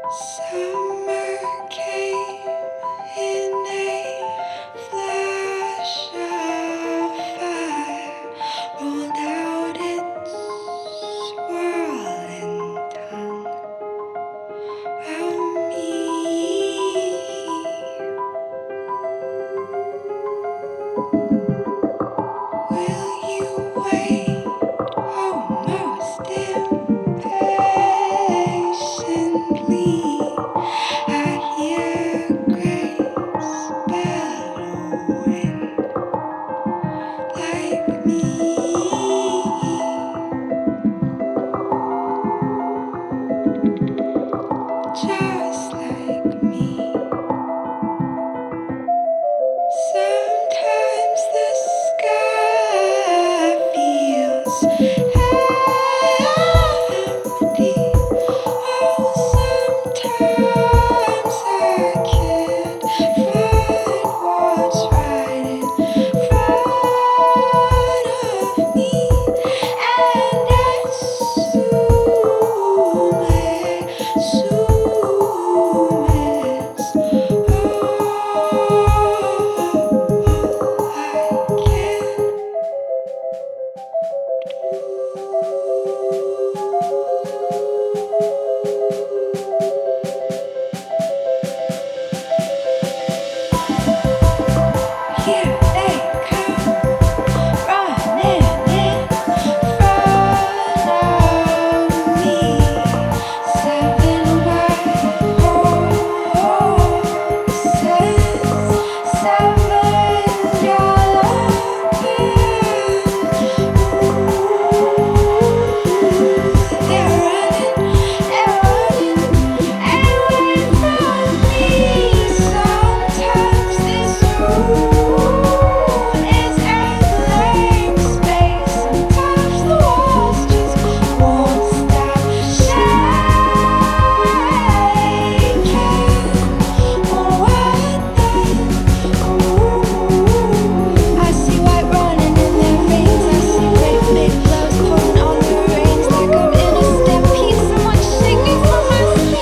Summer came in a flash of fire, rolled out its swirling tongue around me. Will you wait almost impatiently? I hear grace bellowing like me, just like me. Sometimes the sky feels empty. Oh, sometimes I can't find what's right in front of me, and I assume here they come, running in front of me. 7 white horses, 7 galloping. They're running away from me. Sometimes this room is a blank space. Sometimes the walls just won't stop shaking. What then? I see white running in their rings. I see great big blows pulling on the reins like I'm in a stampede. Someone shaking from my feet.